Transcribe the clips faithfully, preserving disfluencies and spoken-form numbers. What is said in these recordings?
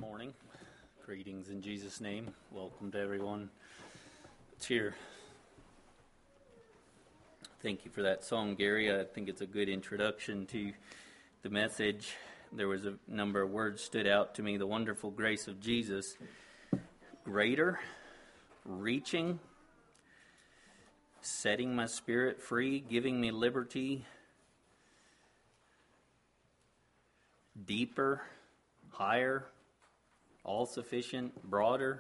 morning. Greetings in Jesus' name. Welcome to everyone that's here. Thank you for that song, Gary. I think it's a good introduction to the message. There was a number of words stood out to me. The wonderful grace of Jesus. Greater, reaching, setting my spirit free, giving me liberty, deeper, higher, all-sufficient, broader.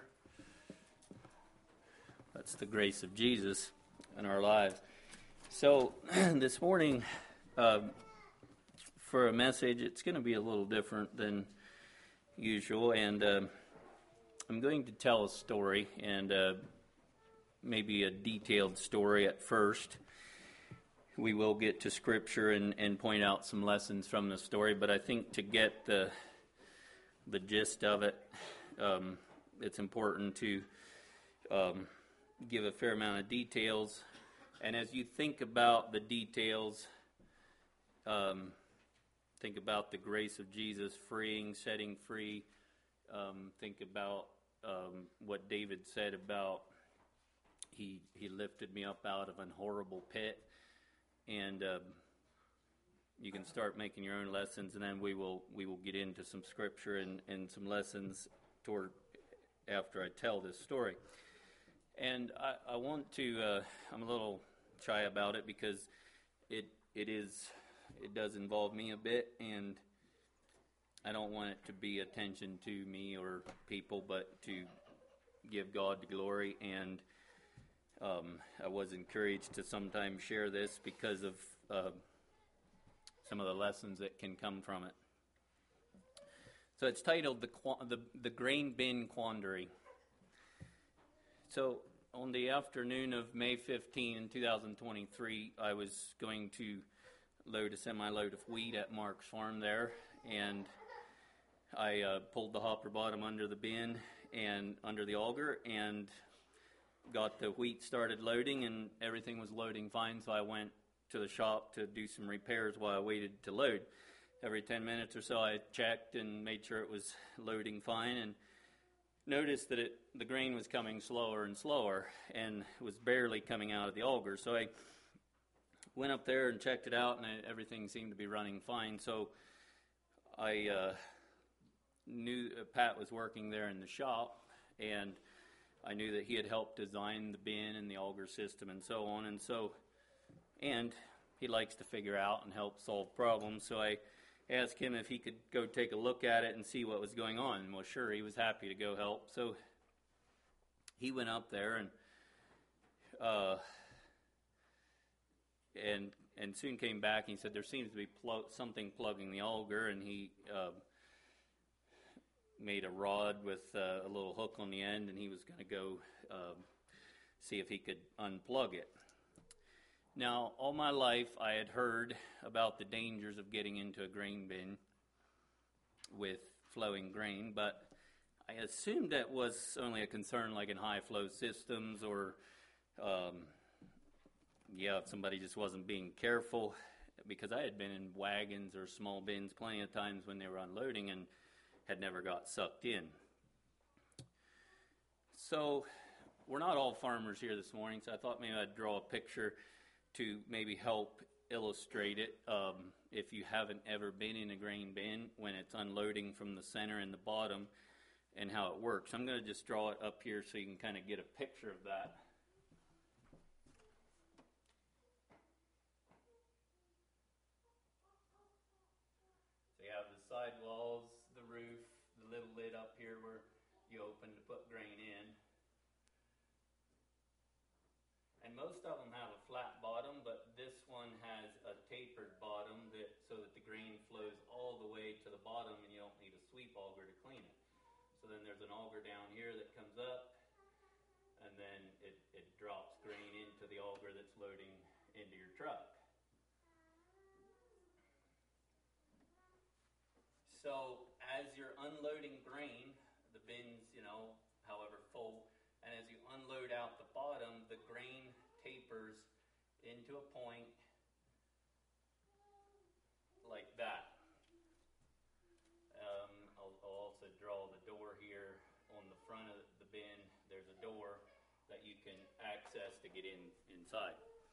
That's the grace of Jesus in our lives. So this morning, uh, for a message, it's going to be a little different than usual, and uh, I'm going to tell a story, and uh, maybe a detailed story at first. We will get to Scripture and, and point out some lessons from the story, but I think to get the the gist of it, um, it's important to um, give a fair amount of details. And as you think about the details, um, think about the grace of Jesus freeing, setting free. Um, think about um, what David said about he he lifted me up out of an horrible pit. And uh, you can start making your own lessons, and then we will we will get into some scripture and, and some lessons toward after I tell this story. And I, I want to uh, I'm a little shy about it because it it is it does involve me a bit, and I don't want it to be attention to me or people, but to give God the glory. And Um, I was encouraged to sometimes share this because of uh, some of the lessons that can come from it. So it's titled the, the the Grain Bin Quandary. So on the afternoon of May fifteenth, twenty twenty-three, I was going to load a semi-load of wheat at Mark's farm there, and I uh, pulled the hopper bottom under the bin and under the auger, and got the wheat started loading, and everything was loading fine, so I went to the shop to do some repairs while I waited to load. Every ten minutes or so I checked and made sure it was loading fine, and noticed that it, the grain was coming slower and slower and was barely coming out of the auger. So I went up there and checked it out, and I, everything seemed to be running fine. So I uh, knew uh, Pat was working there in the shop, and I knew that he had helped design the bin and the auger system and so on, and so, and he likes to figure out and help solve problems, so I asked him if he could go take a look at it and see what was going on. Well, sure, he was happy to go help, so he went up there and uh, and and soon came back, and he said there seems to be pl- something plugging the auger, and he uh, made a rod with uh, a little hook on the end, and he was going to go uh, see if he could unplug it. Now, all my life I had heard about the dangers of getting into a grain bin with flowing grain, but I assumed that was only a concern like in high-flow systems, or, um, yeah, if somebody just wasn't being careful, because I had been in wagons or small bins plenty of times when they were unloading, and had never got sucked in. So we're not all farmers here this morning, so I thought maybe I'd draw a picture to maybe help illustrate it. Um, if you haven't ever been in a grain bin when it's unloading from the center and the bottom, and how it works. I'm going to just draw it up here so you can kind of get a picture of that. So you have the side walls, roof, the little lid up here where you open to put grain in. And most of them have a flat bottom, but this one has a tapered bottom that so that the grain flows all the way to the bottom, and you don't need a sweep auger to clean it. So then there's an auger down here that comes up, and then it, it drops grain into the auger that's loading into your truck. So as you're unloading grain, the bins, you know, however full, and as you unload out the bottom, the grain tapers into a point like that. Um, I'll, I'll also draw the door front of the bin, there's a door that you can access to get in inside.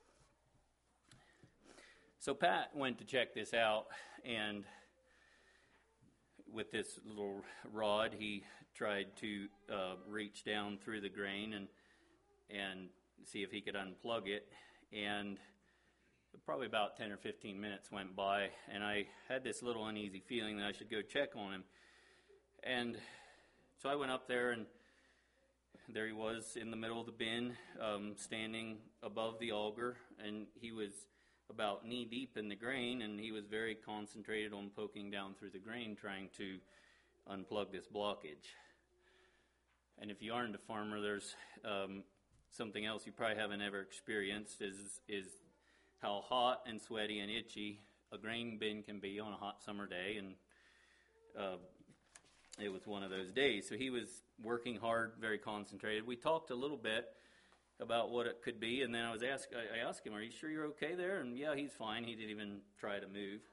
So Pat went to check this out, and with this little rod, he tried to uh, reach down through the grain and and see if he could unplug it. And probably about ten or fifteen minutes went by, and I had this little uneasy feeling that I should go check on him. And so I went up there, and there he was in the middle of the bin, um, standing above the auger, and he was about knee deep in the grain, and he was very concentrated on poking down through the grain, trying to unplug this blockage. And if you aren't a farmer, there's um, something else you probably haven't ever experienced is is how hot and sweaty and itchy a grain bin can be on a hot summer day, and uh, it was one of those days. So he was working hard, very concentrated. We talked a little bit about what it could be, and then I was asked, I asked him, "Are you sure you're okay there?" And yeah, he's fine. He didn't even try to move.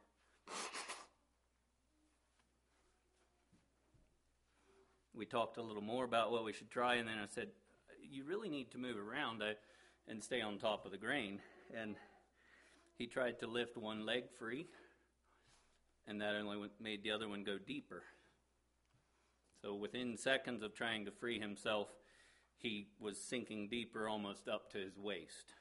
We talked a little more about what we should try, and then I said, "You really need to move around uh, and stay on top of the grain." And he tried to lift one leg free, and that only made the other one go deeper. So within seconds of trying to free himself, he was sinking deeper, almost up to his waist.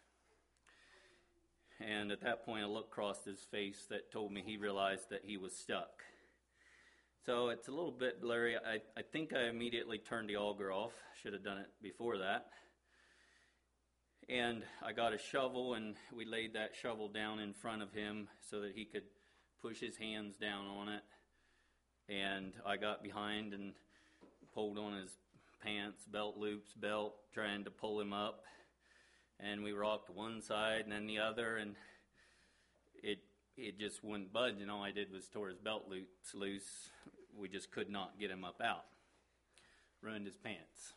And at that point, a look crossed his face that told me he realized that he was stuck. So it's a little bit blurry. I, I think I immediately turned the auger off. Should have done it before that. And I got a shovel, and we laid that shovel down in front of him so that he could push his hands down on it. And I got behind and pulled on his pants, belt loops, belt, trying to pull him up. And we rocked one side and then the other, and it it just wouldn't budge, and all I did was tore his belt loops loose. We just could not get him up out. Ruined his pants.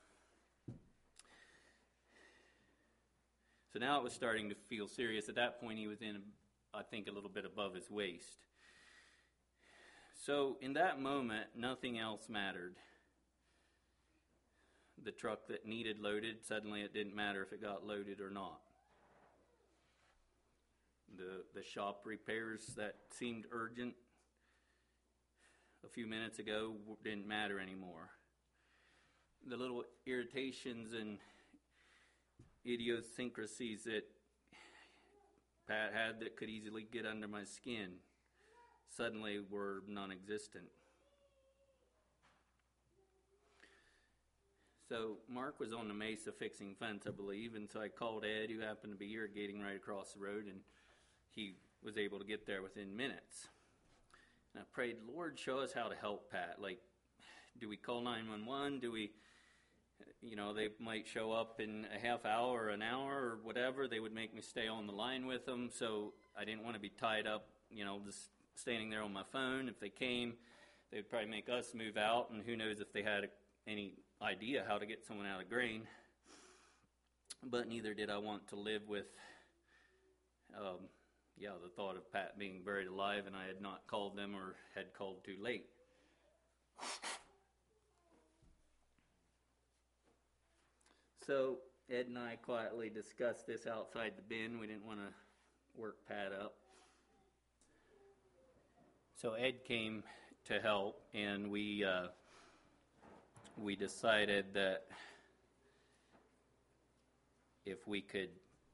So now it was starting to feel serious. At that point, he was in, I think, a little bit above his waist. So in that moment, nothing else mattered. The truck that needed loaded, suddenly it didn't matter if it got loaded or not. The the shop repairs that seemed urgent a few minutes ago didn't matter anymore. The little irritations and idiosyncrasies that Pat had that could easily get under my skin suddenly were non-existent. So Mark was on the mesa fixing fence, I believe, and so I called Ed, who happened to be irrigating right across the road, and he was able to get there within minutes. And I prayed, "Lord, show us how to help Pat. Like, do we call nine one one? Do we, you know, they might show up in a half hour or an hour or whatever. They would make me stay on the line with them, so I didn't want to be tied up, you know, just standing there on my phone. If they came, they would probably make us move out, and who knows if they had a, any idea how to get someone out of grain. But neither did I want to live with, um, yeah, the thought of Pat being buried alive, and I had not called them or had called too late. So Ed and I quietly discussed this outside the bin. We didn't want to work Pat up. So Ed came to help, and we uh, we decided that if we could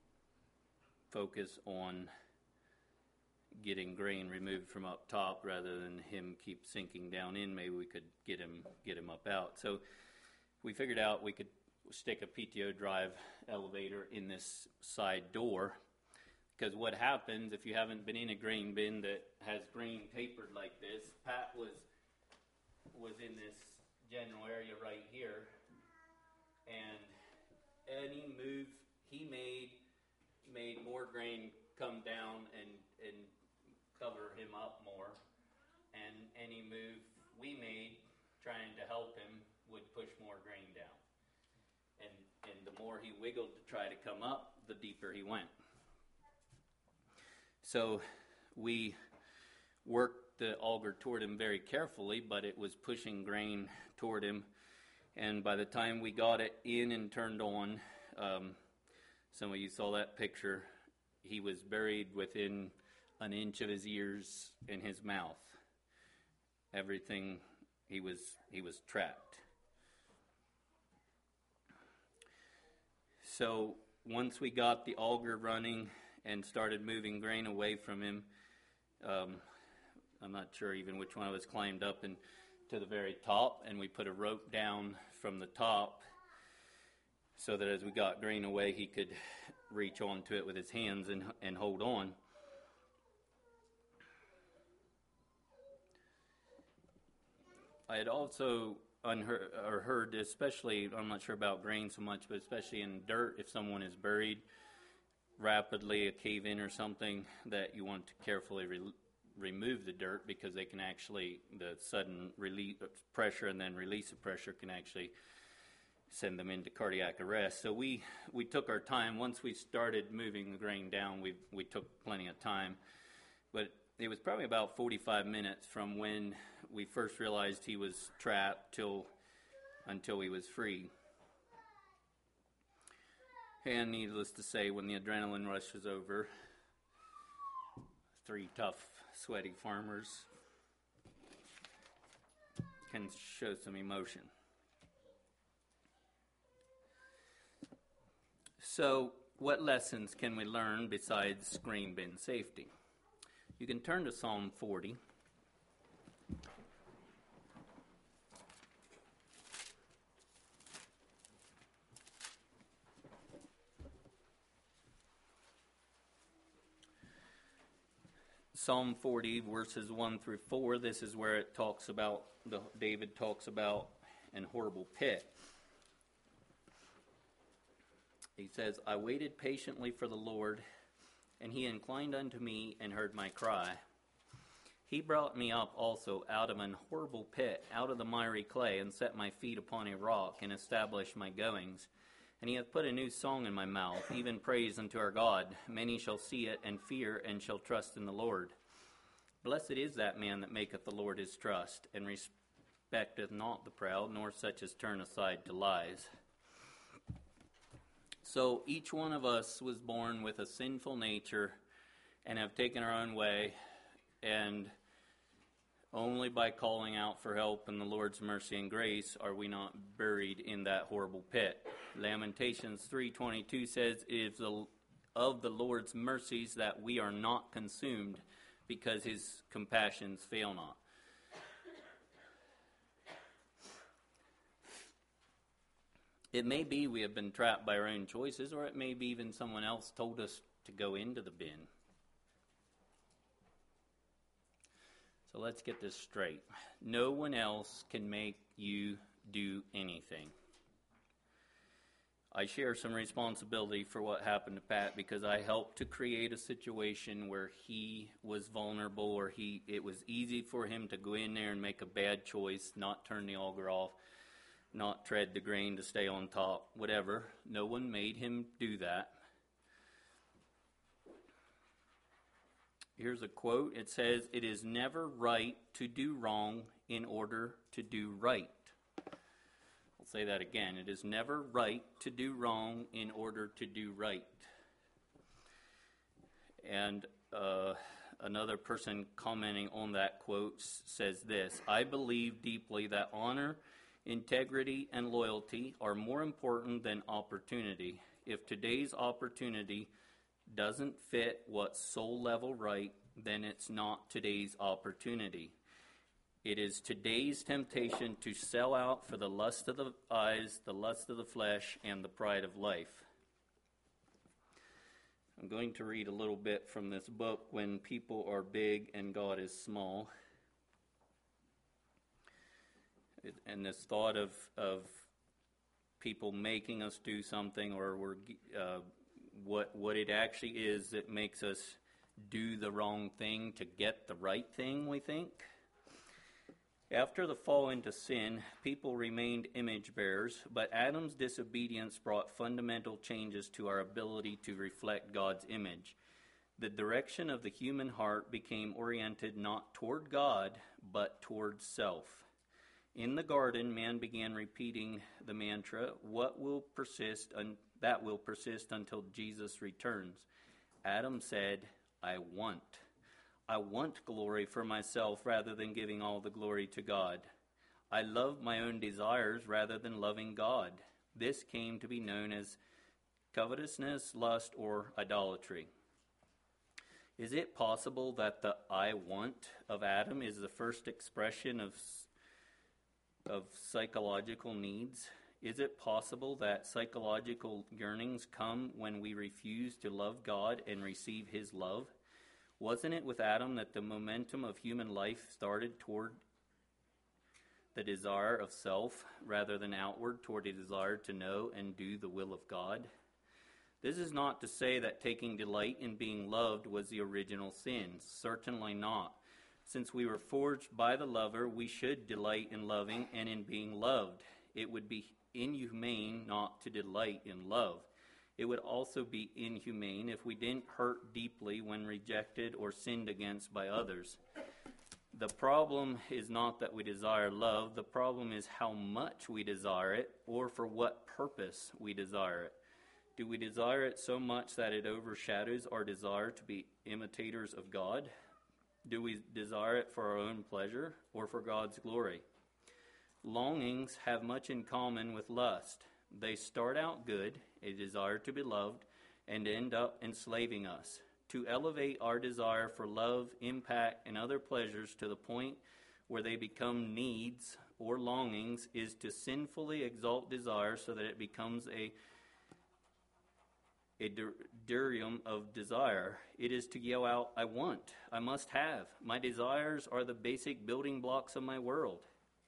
focus on getting grain removed from up top rather than him keep sinking down in, maybe we could get him get him up out. So we figured out we could stick a P T O drive elevator in this side door, because what happens if you haven't been in a grain bin that has grain tapered like this, Pat was was in this general area right here, and any move he made made more grain come down and, and cover him up more, and any move we made trying to help him would push more grain down. And and the more he wiggled to try to come up, the deeper he went. So we worked the auger toward him very carefully, but it was pushing grain toward him And by the time we got it in and turned on, um, some of you saw that picture, he was buried within an inch of his ears and his mouth. Everything, he was he was trapped. So once we got the auger running and started moving grain away from him, um, I'm not sure even which one of us climbed up and to the very top, and we put a rope down from the top so that as we got grain away, he could reach onto it with his hands and and hold on. I had also unheard, or heard, especially, I'm not sure about grain so much, but especially in dirt, if someone is buried rapidly, a cave-in or something, that you want to carefully re- remove the dirt because they can actually, the sudden release pressure and then release of pressure can actually send them into cardiac arrest. So we, we took our time. Once we started moving the grain down, we we took plenty of time. But it was probably about forty-five minutes from when we first realized he was trapped till until he was free. And needless to say, when the adrenaline rush was over, three tough, sweaty farmers can show some emotion. So, what lessons can we learn besides grain bin safety? You can turn to Psalm forty. Psalm forty, verses one through four, this is where it talks about, the, David talks about an horrible pit. He says, I waited patiently for the Lord, and he inclined unto me and heard my cry. He brought me up also out of an horrible pit, out of the miry clay, and set my feet upon a rock, and established my goings. And he hath put a new song in my mouth, even praise unto our God. Many shall see it, and fear, and shall trust in the Lord. Blessed is that man that maketh the Lord his trust, and respecteth not the proud, nor such as turn aside to lies. So each one of us was born with a sinful nature and have taken our own way, and only by calling out for help in the Lord's mercy and grace are we not buried in that horrible pit. Lamentations three twenty-two says, it is the, of the Lord's mercies that we are not consumed, because his compassions fail not. It may be we have been trapped by our own choices, or it may be even someone else told us to go into the bin. So let's get this straight. No one else can make you do anything. I share some responsibility for what happened to Pat because I helped to create a situation where he was vulnerable, or he it was easy for him to go in there and make a bad choice, not turn the auger off, not tread the grain to stay on top, whatever. No one made him do that. Here's a quote. It says, it is never right to do wrong in order to do right. I'll say that again. It is never right to do wrong in order to do right. And uh, another person commenting on that quote says this, I believe deeply that honor, integrity, and loyalty are more important than opportunity. If today's opportunity doesn't fit what's soul level right, then it's not today's opportunity. It is today's temptation to sell out for the lust of the eyes, the lust of the flesh, and the pride of life. I'm going to read a little bit from this book, When People Are Big and God is Small. And this thought of of people making us do something, or we're uh, what what it actually is that makes us do the wrong thing to get the right thing, we think. After the fall into sin, people remained image bearers, but Adam's disobedience brought fundamental changes to our ability to reflect God's image. The direction of the human heart became oriented not toward God, but toward self. In the garden, man began repeating the mantra, what will persist un- that will persist until Jesus returns. Adam said, I want. I want glory for myself rather than giving all the glory to God. I love my own desires rather than loving God. This came to be known as covetousness, lust, or idolatry. Is it possible that the I want of Adam is the first expression of, of psychological needs? Is it possible that psychological yearnings come when we refuse to love God and receive His love? Wasn't it with Adam that the momentum of human life started toward the desire of self rather than outward toward a desire to know and do the will of God? This is not to say that taking delight in being loved was the original sin. Certainly not. Since we were forged by the lover, we should delight in loving and in being loved. It would be inhumane not to delight in love. It would also be inhumane if we didn't hurt deeply when rejected or sinned against by others. The problem is not that we desire love. The problem is how much we desire it or for what purpose we desire it. Do we desire it so much that it overshadows our desire to be imitators of God? Do we desire it for our own pleasure or for God's glory? Longings have much in common with lust. They start out good, a desire to be loved, and end up enslaving us. To elevate our desire for love, impact, and other pleasures to the point where they become needs or longings is to sinfully exalt desire so that it becomes a a delirium of desire. It is to yell out, I want, I must have. My desires are the basic building blocks of my world.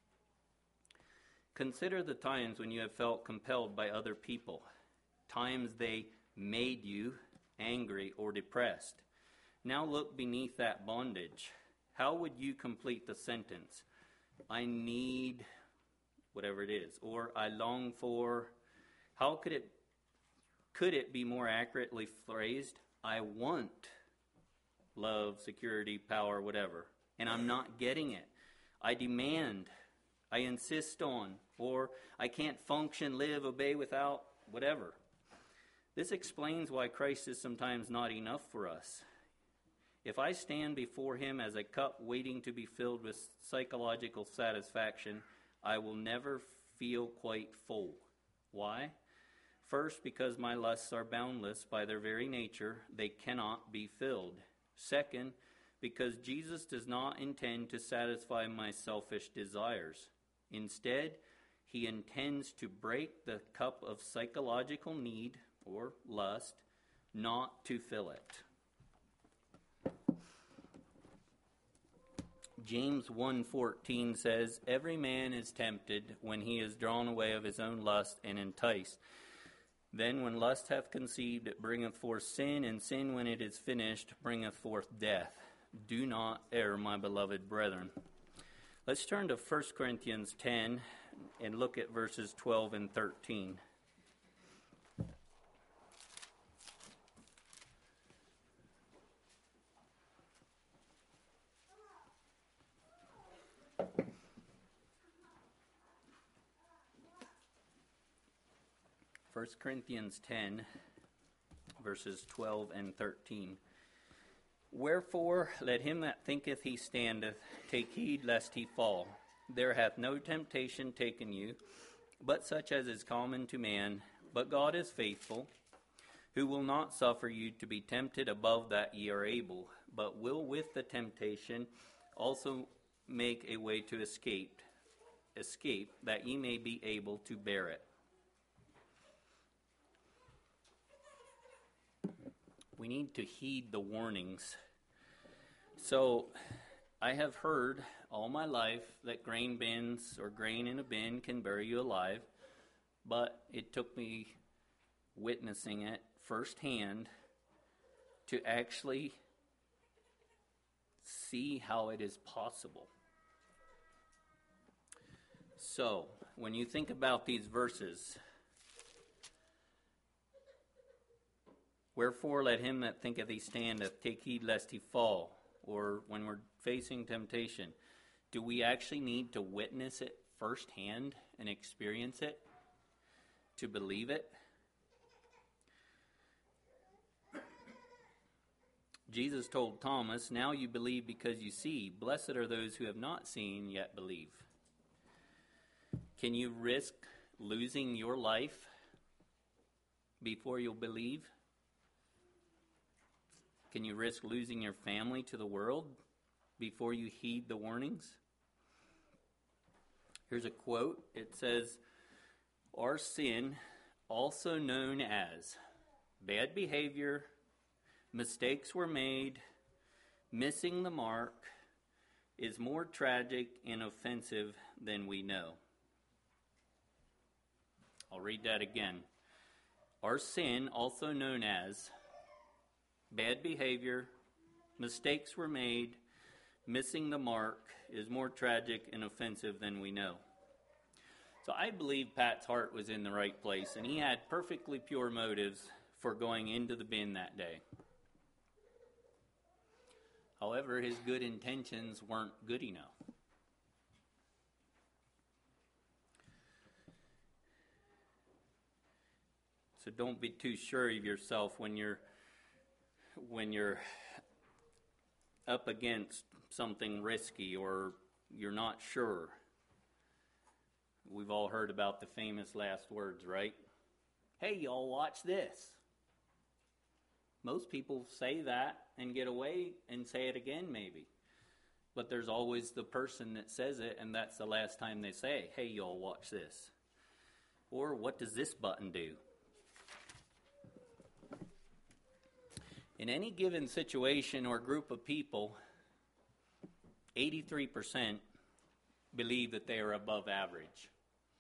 Consider the times when you have felt compelled by other people, times they made you angry or depressed. Now look beneath that bondage. How would you complete the sentence? I need whatever it is, or I long for. How could it Could it be more accurately phrased? I want love, security, power, whatever, and I'm not getting it. I demand, I insist on, or I can't function, live, obey without whatever. This explains why Christ is sometimes not enough for us. If I stand before Him as a cup waiting to be filled with psychological satisfaction, I will never feel quite full. Why? First, because my lusts are boundless by their very nature, they cannot be filled. Second, because Jesus does not intend to satisfy my selfish desires. Instead, He intends to break the cup of psychological need or lust, not to fill it. James one fourteen says, every man is tempted when he is drawn away of his own lust and enticed. Then when lust hath conceived, it bringeth forth sin, and sin, when it is finished, bringeth forth death. Do not err, my beloved brethren. Let's turn to First Corinthians ten and look at verses twelve and thirteen. First Corinthians ten, verses twelve and thirteen. Wherefore, let him that thinketh he standeth take heed lest he fall. There hath no temptation taken you, but such as is common to man. But God is faithful, who will not suffer you to be tempted above that ye are able, but will with the temptation also make a way to escape, escape, that ye may be able to bear it. We need to heed the warnings. So, I have heard all my life that grain bins or grain in a bin can bury you alive, but it took me witnessing it firsthand to actually see how it is possible. So, when you think about these verses, wherefore let him that thinketh he standeth take heed lest he fall. Or when we're facing temptation, do we actually need to witness it firsthand and experience it to believe it. Jesus told Thomas, "Now you believe because you see. Blessed are those who have not seen yet believe." Can you risk losing your life before you'll believe? Can you risk losing your family to the world before you heed the warnings? Here's a quote. It says, "Our sin, also known as bad behavior, mistakes were made, missing the mark, is more tragic and offensive than we know." I'll read that again. Our sin, also known as bad behavior, mistakes were made, missing the mark, is more tragic and offensive than we know. So I believe Pat's heart was in the right place, and he had perfectly pure motives for going into the bin that day. However, his good intentions weren't good enough. So don't be too sure of yourself when you're when you're up against something risky or you're not sure. We've all heard about the famous last words, right? "Hey, y'all, watch this." Most people say that and get away and say it again maybe. But there's always the person that says it, and that's the last time they say, "Hey, y'all, watch this." Or, "What does this button do?" In any given situation or group of people, eighty-three percent believe that they are above average.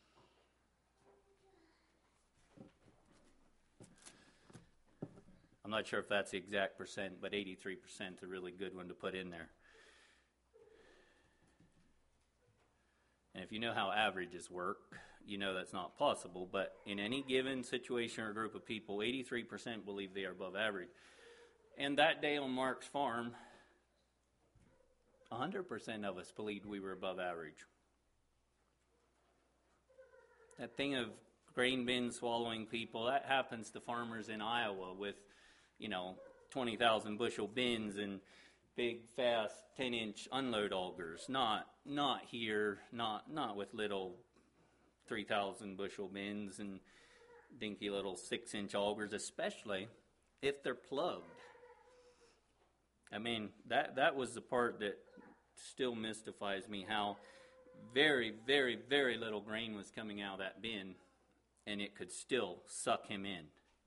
I'm not sure if that's the exact percent, but eighty-three percent is a really good one to put in there. And if you know how averages work, you know that's not possible. But in any given situation or group of people, eighty-three percent believe they are above average. And that day on Mark's farm, one hundred percent of us believed we were above average. That thing of grain bin swallowing people, that happens to farmers in Iowa with, you know, twenty thousand bushel bins and big, fast, ten-inch unload augers. Not not here, not not with little three thousand bushel bins and dinky little six-inch augers, especially if they're plugged. I mean, that, that was the part that still mystifies me, how very, very, very little grain was coming out of that bin, and it could still suck him in.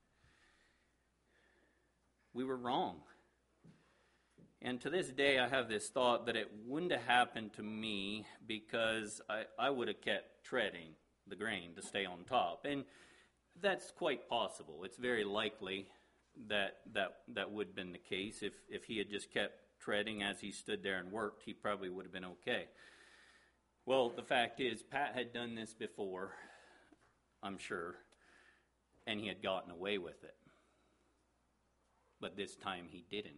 We were wrong. And to this day, I have this thought that it wouldn't have happened to me because I, I would have kept treading the grain to stay on top. And that's quite possible. It's very likely that that that would have been the case. If, if he had just kept treading as he stood there and worked, he probably would have been okay. Well, the fact is, Pat had done this before, I'm sure, and he had gotten away with it. But this time he didn't.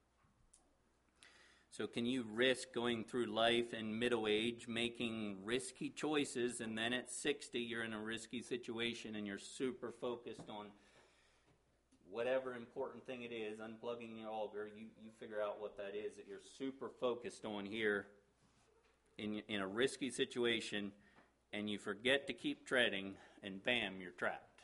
So can you risk going through life in middle age, making risky choices, and then at sixty you're in a risky situation and you're super focused on whatever important thing it is, unplugging your auger, you, you figure out what that is that you're super focused on here in, in a risky situation, and you forget to keep treading, and bam, you're trapped.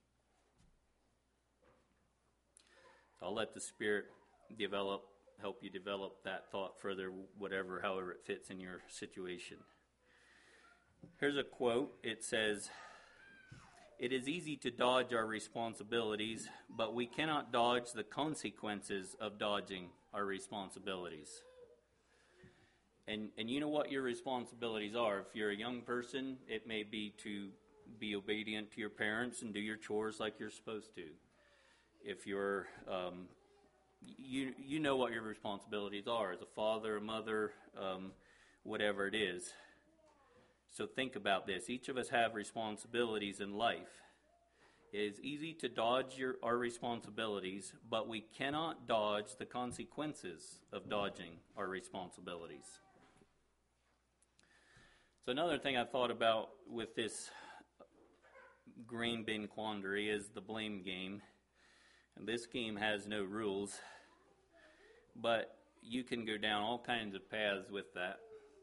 So I'll let the Spirit develop, help you develop that thought further, whatever, however it fits in your situation. Here's a quote. It says, "It is easy to dodge our responsibilities, but we cannot dodge the consequences of dodging our responsibilities." And and you know what your responsibilities are. If you're a young person, it may be to be obedient to your parents and do your chores like you're supposed to. If you're, um, you you know what your responsibilities are as a father, a mother, um, whatever it is. So think about this. Each of us have responsibilities in life. It is easy to dodge your, our responsibilities, but we cannot dodge the consequences of dodging our responsibilities. So another thing I thought about with this grain bin quandary is the blame game. And this game has no rules, but you can go down all kinds of paths with that.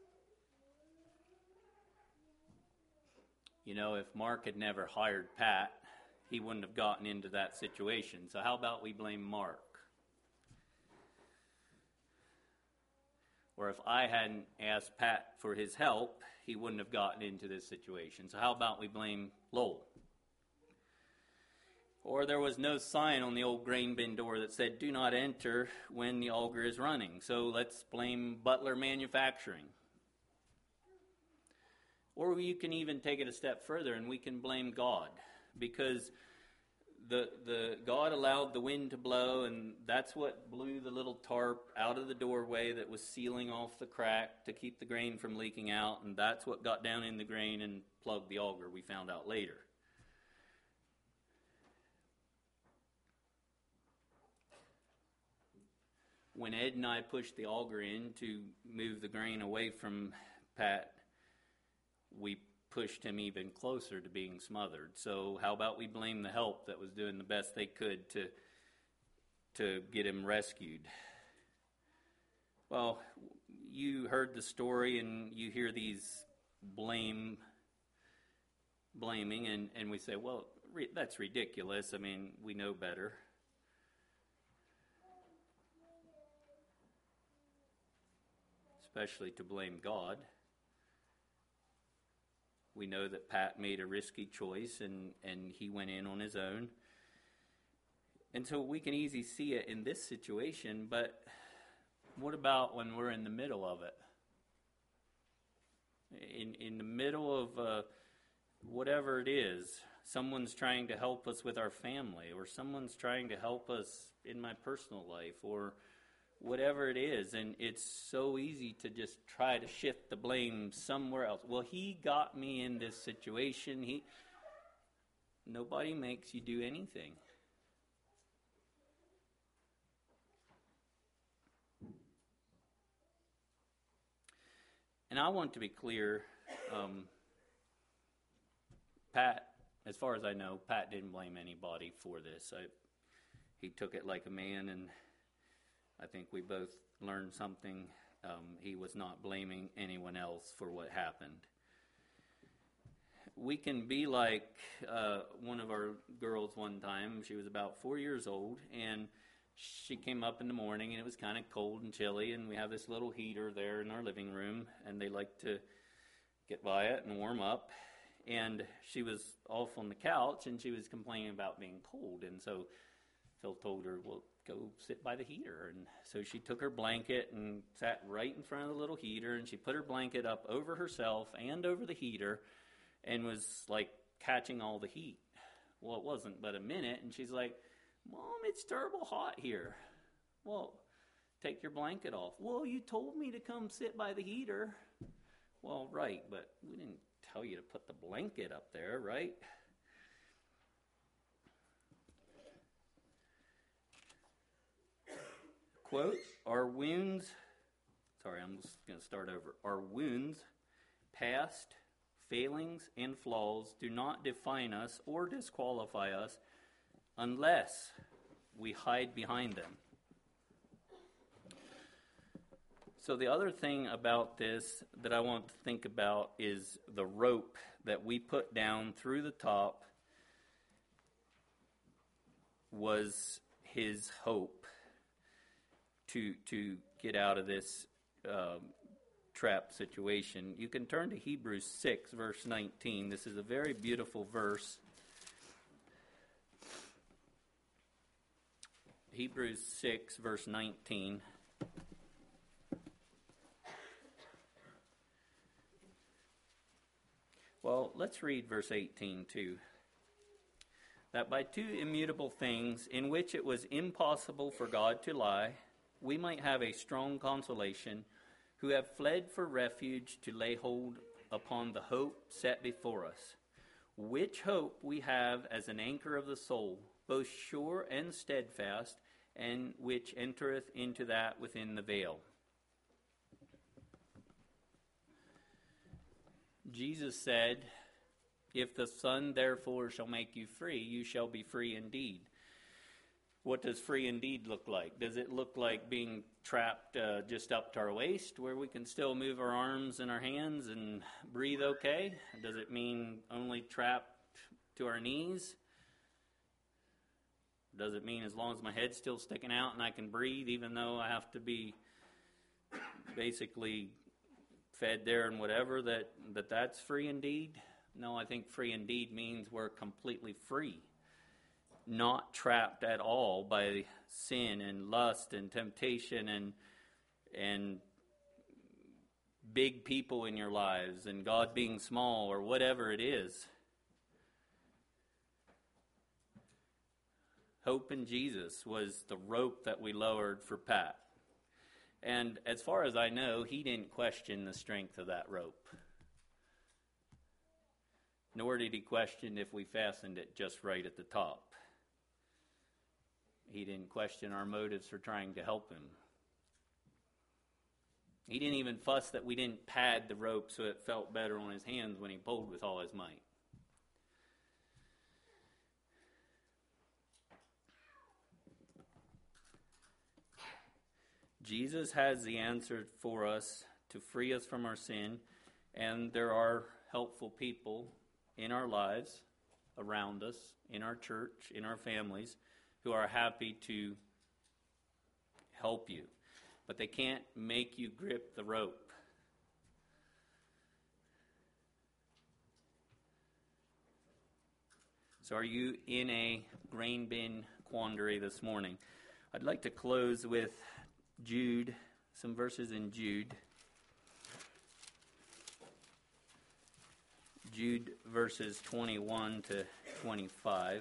You know, if Mark had never hired Pat, he wouldn't have gotten into that situation. So how about we blame Mark? Or if I hadn't asked Pat for his help, he wouldn't have gotten into this situation. So how about we blame Lowell? Or there was no sign on the old grain bin door that said, do not enter when the auger is running. So let's blame Butler Manufacturing. Or you can even take it a step further and we can blame God. Because the the God allowed the wind to blow, and that's what blew the little tarp out of the doorway that was sealing off the crack to keep the grain from leaking out. And that's what got down in the grain and plugged the auger, we found out later. When Ed and I pushed the auger in to move the grain away from Pat, we pushed him even closer to being smothered. So how about we blame the help that was doing the best they could to to get him rescued? Well, you heard the story and you hear these blame blaming and, and we say, well, re- that's ridiculous. I mean, we know better. Especially to blame God. We know that Pat made a risky choice and, and he went in on his own. And so we can easily see it in this situation, but what about when we're in the middle of it? In, in the middle of uh, whatever it is, someone's trying to help us with our family, or someone's trying to help us in my personal life, or whatever it is, and it's so easy to just try to shift the blame somewhere else. Well, he got me in this situation. He, nobody makes you do anything. And I want to be clear, um, Pat, as far as I know, Pat didn't blame anybody for this. I, he took it like a man, and I think we both learned something. Um, he was not blaming anyone else for what happened. We can be like uh, one of our girls one time. She was about four years old, and she came up in the morning, and it was kind of cold and chilly, and we have this little heater there in our living room, and they like to get by it and warm up. And she was off on the couch, and she was complaining about being cold, and so Phil told her, well, go sit by the heater. And so she took her blanket and sat right in front of the little heater, and she put her blanket up over herself and over the heater and was like catching all the heat. Well, it wasn't but a minute, and she's like, Mom, it's terrible hot here. Well, take your blanket off. Well, you told me to come sit by the heater. Well, right, but we didn't tell you to put the blanket up there, right? Quote, our wounds, sorry, I'm just going to start over. Our wounds, past, failings, and flaws do not define us or disqualify us unless we hide behind them. So the other thing about this that I want to think about is the rope that we put down through the top was his hope to to get out of this um, trap situation. You can turn to Hebrews six, verse nineteen. This is a very beautiful verse. Hebrews six, verse nineteen. Well, let's read verse eighteen too. That by two immutable things in which it was impossible for God to lie, we might have a strong consolation, who have fled for refuge to lay hold upon the hope set before us, which hope we have as an anchor of the soul, both sure and steadfast, and which entereth into that within the veil. Jesus said, "If the Son therefore shall make you free, you shall be free indeed." What does free indeed look like? Does it look like being trapped uh, just up to our waist, where we can still move our arms and our hands and breathe okay? Does it mean only trapped to our knees? Does it mean as long as my head's still sticking out and I can breathe, even though I have to be basically fed there and whatever, that, that that's free indeed? No, I think free indeed means we're completely free. Not trapped at all by sin and lust and temptation and and big people in your lives and God being small or whatever it is. Hope in Jesus was the rope that we lowered for Pat. And as far as I know, he didn't question the strength of that rope. Nor did he question if we fastened it just right at the top. He didn't question our motives for trying to help him. He didn't even fuss that we didn't pad the rope so it felt better on his hands when he pulled with all his might. Jesus has the answer for us to free us from our sin, and there are helpful people in our lives, around us, in our church, in our families, who are happy to help you. But they can't make you grip the rope. So are you in a grain bin quandary this morning? I'd like to close with Jude, some verses in Jude. Jude verses twenty-one to twenty-five.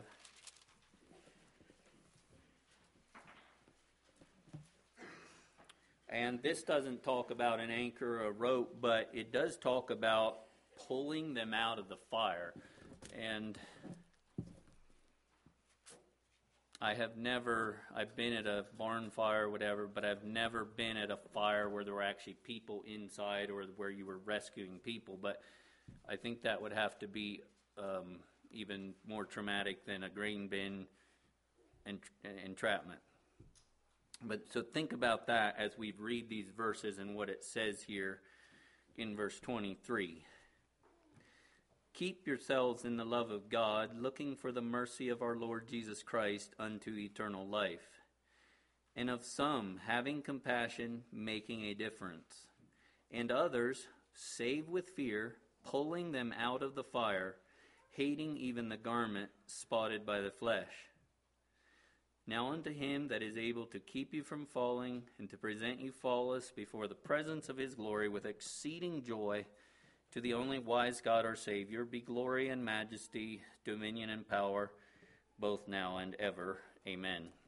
And this doesn't talk about an anchor or a rope, but it does talk about pulling them out of the fire. And I have never, I've been at a barn fire or whatever, but I've never been at a fire where there were actually people inside or where you were rescuing people. But I think that would have to be um, even more traumatic than a grain bin ent- entrapment. But so think about that as we read these verses and what it says here in verse twenty-three. Keep yourselves in the love of God, looking for the mercy of our Lord Jesus Christ unto eternal life. And of some, having compassion, making a difference. And others, save with fear, pulling them out of the fire, hating even the garment spotted by the flesh. Now unto him that is able to keep you from falling, and to present you faultless before the presence of his glory with exceeding joy, to the only wise God our Savior, be glory and majesty, dominion and power, both now and ever. Amen.